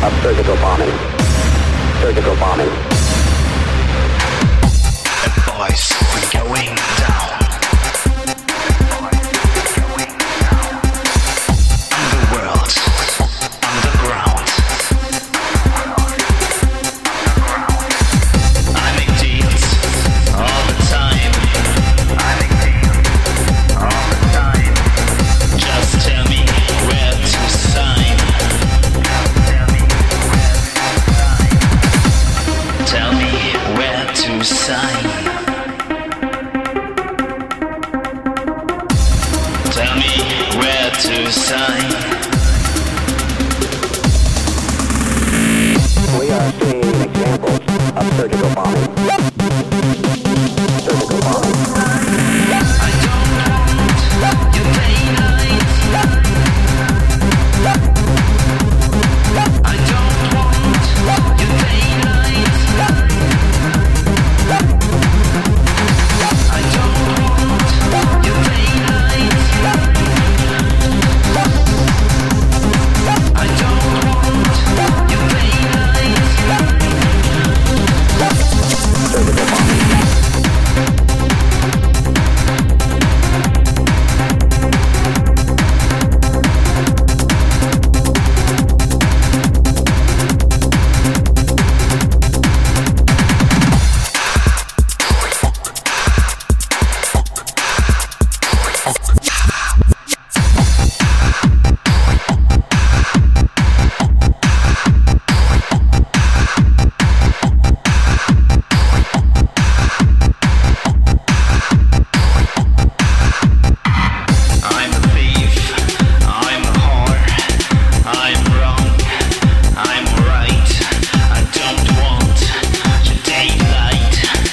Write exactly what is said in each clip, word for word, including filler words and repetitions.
of surgical bombing. Surgical bombing. The boys are going down. Underworld, underground. I make deals all the time. I make deals all the time. Just tell me where to sign. Tell me where to sign. Tell me where to sign. We are seeing examples of surgical bombing. Surgical bombing. I don't want your daylight. I don't want your daylight. I don't want your daylight. I don't want your daylight. Surgical bombing. I'm a thief, I'm a whore, I'm wrong, I'm right, I don't want your daylight.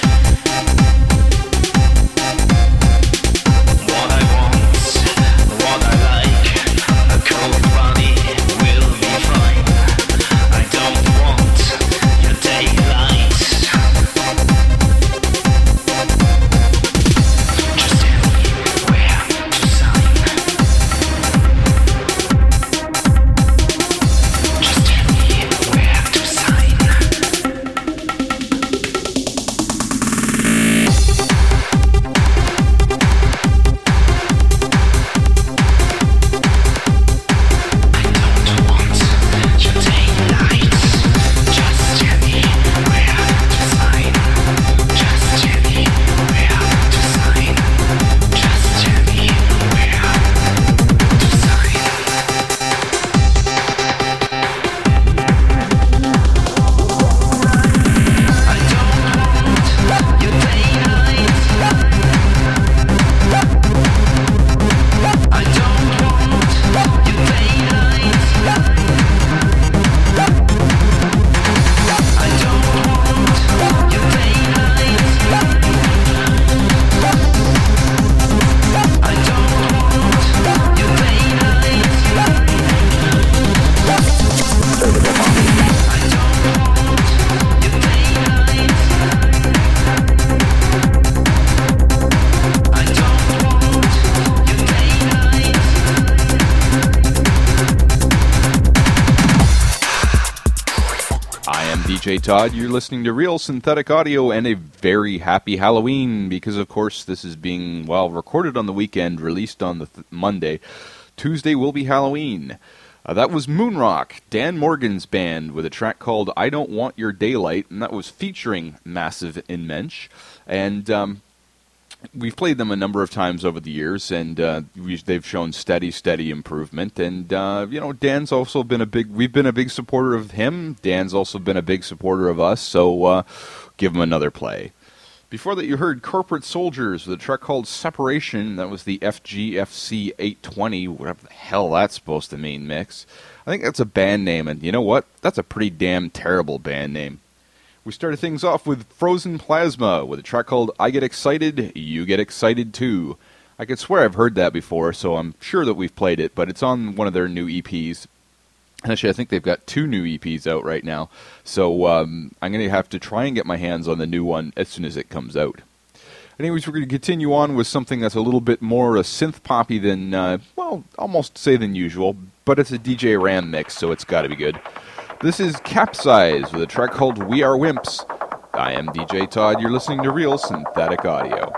What I want, what I like, a cold body will be fine. I don't want your daylight. Just tell me where to sign. Just tell me where to sign. I don't want your daylight. Just tell me where to sign. Just tell me where to sign. Just tell me where to sign. I don't want your daylight. I don't want your daylight. I don't want your daylight. I don't want your daylight. Surgical bombing. I don't want your daylight. I don't want your daylight. I am D J Todd. You're listening to Real Synthetic Audio, and a very happy Halloween because, of course, this is being, well, recorded on the weekend, released on the th- Monday. Tuesday will be Halloween. Uh, that was Moonrock, Dan Morgan's band, with a track called I Don't Want Your Daylight, and that was featuring Massive in Mensch. And um, we've played them a number of times over the years, and uh, we, they've shown steady, steady improvement. And uh, you know, Dan's also been a big. We've been a big supporter of him. Dan's also been a big supporter of us. So uh, give him another play. Before that, you heard Corporate Soldiers with a track called Separation. That was the F G F C eight twenty, whatever the hell that's supposed to mean, mix. I think that's a band name, and you know what? That's a pretty damn terrible band name. We started things off with Frozen Plasma with a track called I Get Excited, You Get Excited Too. I could swear I've heard that before, so I'm sure that we've played it, but it's on one of their new E Ps. Actually, I think they've got two new E Ps out right now, so um, I'm going to have to try and get my hands on the new one as soon as it comes out. Anyways, we're going to continue on with something that's a little bit more uh, synth-poppy than, uh, well, almost say than usual, but it's a D J Ram mix, so it's got to be good. This is Capsize with a track called We Are Wimps. I am D J Todd. You're listening to Real Synthetic Audio.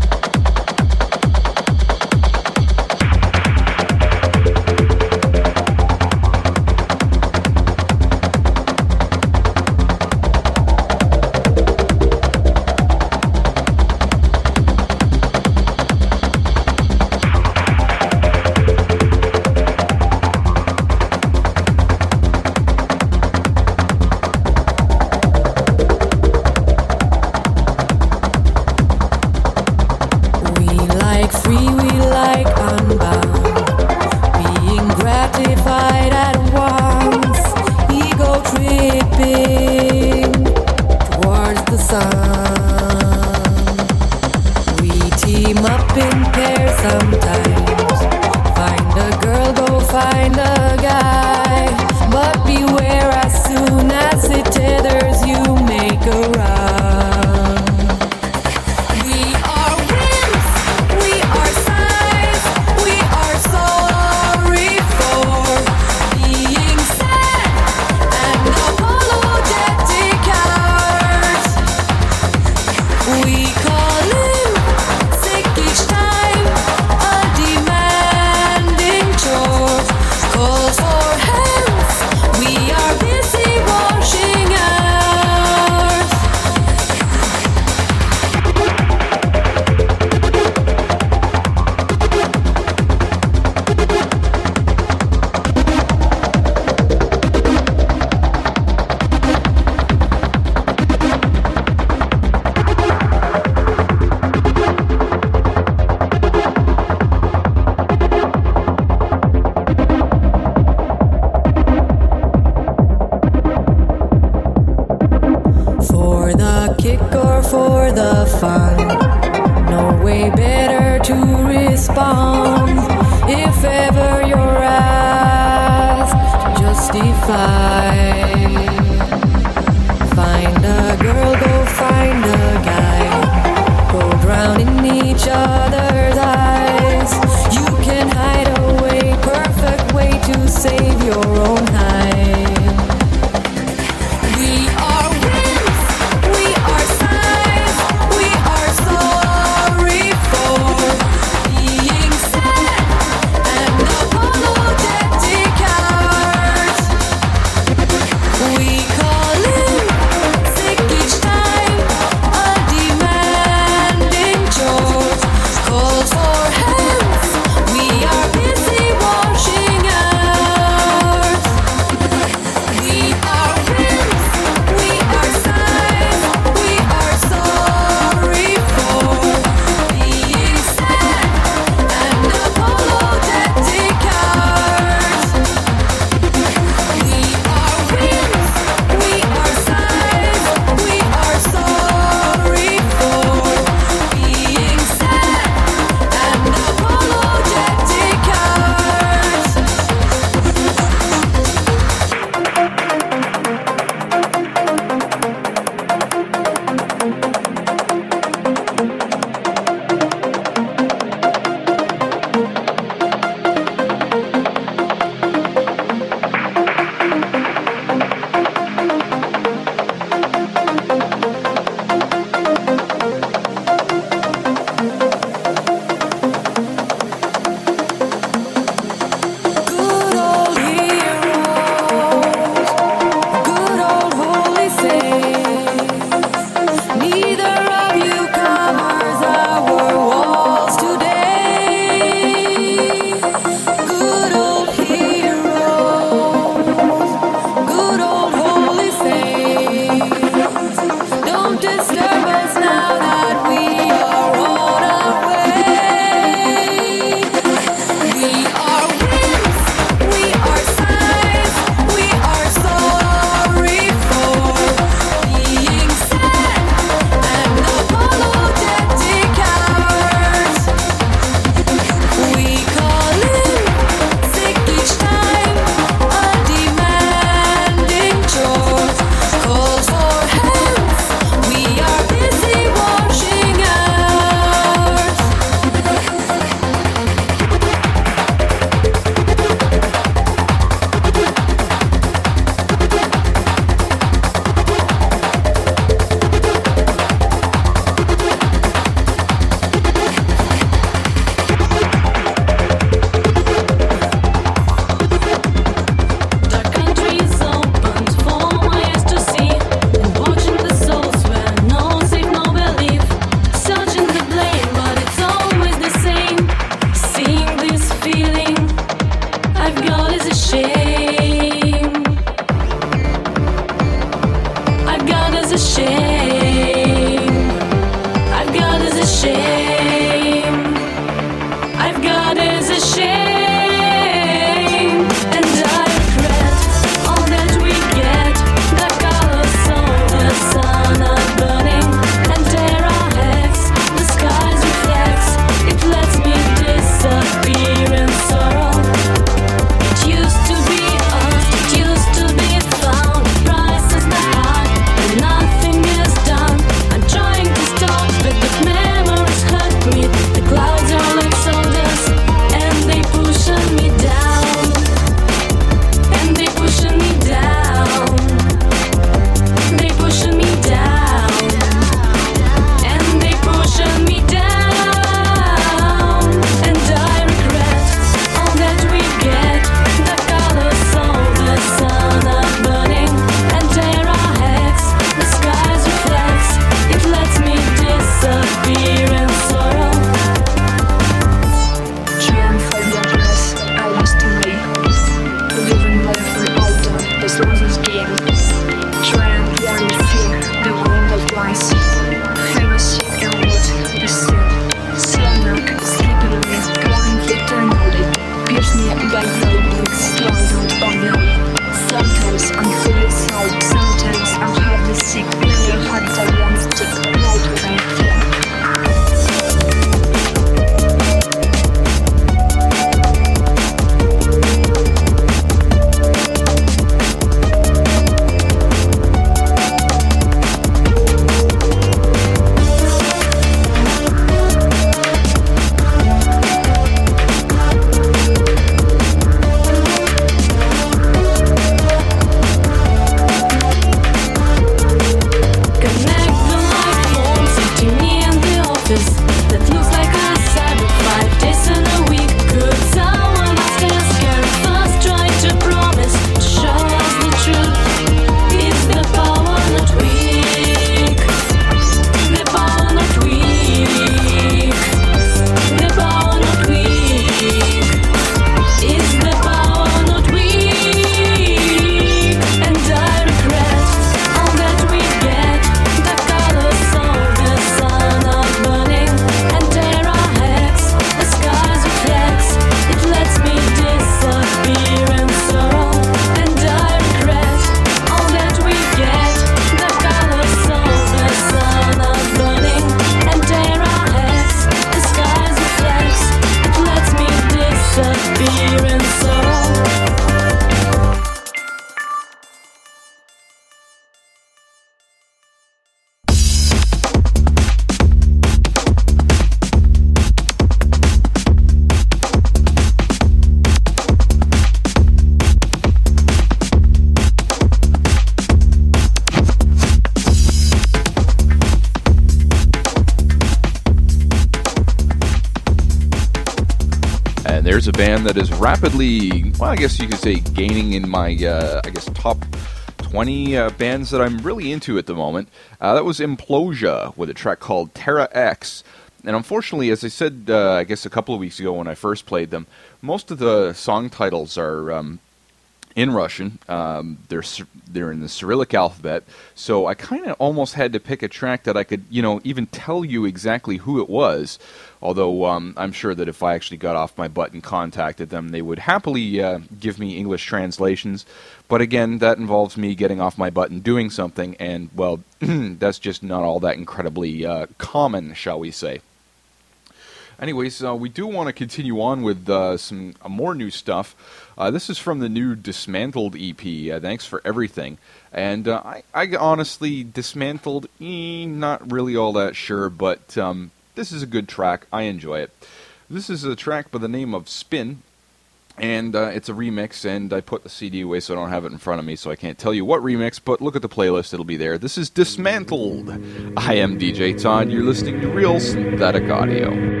there's a band that is rapidly, well, I guess you could say, gaining in my, uh, I guess, top twenty uh, bands that I'm really into at the moment. Uh, that was Implosia with a track called Terra X. And unfortunately, as I said, uh, I guess a couple of weeks ago when I first played them, most of the song titles are um, in Russian. Um, they're they're in the Cyrillic alphabet, so I kind of almost had to pick a track that I could, you know, even tell you exactly who it was. Although um, I'm sure that if I actually got off my butt and contacted them, they would happily uh, give me English translations. But again, that involves me getting off my butt and doing something, and, well, that's just not all that incredibly uh, common, shall we say. Anyways, uh, we do want to continue on with uh, some uh, more new stuff. Uh, this is from the new Dismantled E P, uh, Thanks for Everything. And uh, I, I honestly, Dismantled, eh, not really all that sure, but um, this is a good track. I enjoy it. This is a track by the name of Spin, and uh, it's a remix, and I put the C D away so I don't have it in front of me, so I can't tell you what remix, but look at the playlist, it'll be there. This is Dismantled. I am D J Todd. You're listening to Real Synthetic Audio.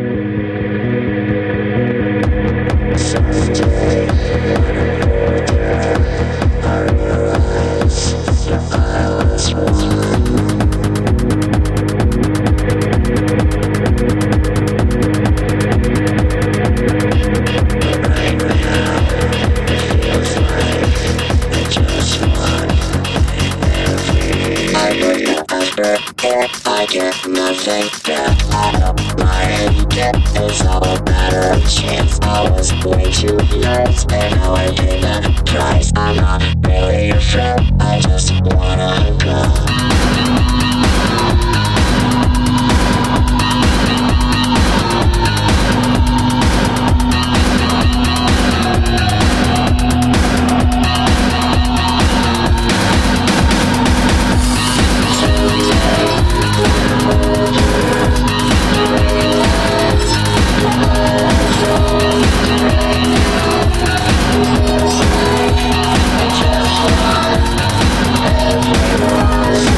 I get nothing back out of my head. It's all a matter of chance. I was way too young, and now I hear that price. I'm not really a friend, I just wanna go. Everyone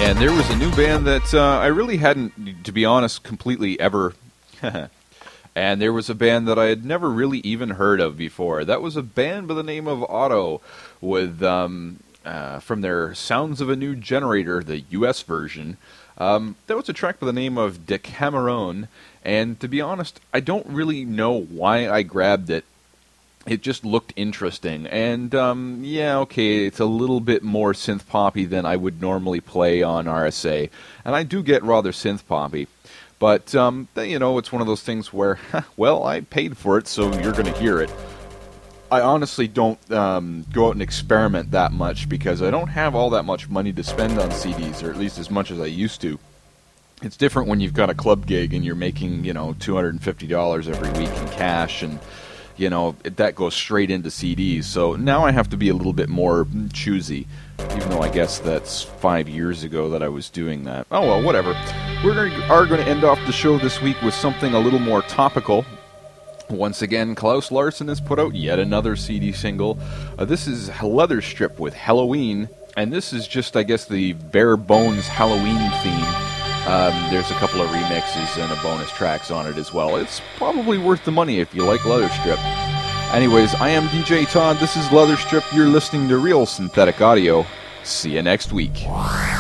And there was a new band that uh, I really hadn't, to be honest, completely ever... And there was a band that I had never really even heard of before. That was a band by the name of Otto, with um, uh, from their Sounds of a New Generator, the U S version. Um, that was a track by the name of Decameron, and to be honest, I don't really know why I grabbed it. It just looked interesting, and um, yeah, okay, it's a little bit more synth poppy than I would normally play on R S A, and I do get rather synth poppy. But, um, you know, it's one of those things where, well, I paid for it, so you're going to hear it. I honestly don't um, go out and experiment that much because I don't have all that much money to spend on C Ds, or at least as much as I used to. It's different when you've got a club gig and you're making, you know, two hundred fifty dollars every week in cash, and, you know, that goes straight into C Ds. So now I have to be a little bit more choosy, even though I guess that's five years ago that I was doing that. Oh, well, whatever. We are going to end off the show this week with something a little more topical. Once again, Klaus Larson has put out yet another C D single. Uh, this is Leather Strip with Halloween, and this is just, I guess, the bare bones Halloween theme. Um, there's a couple of remixes and a bonus tracks on it as well. It's probably worth the money if you like Leather Strip. Anyways, I am D J Todd. This is Leather Strip. You're listening to Real Synthetic Audio. See you next week.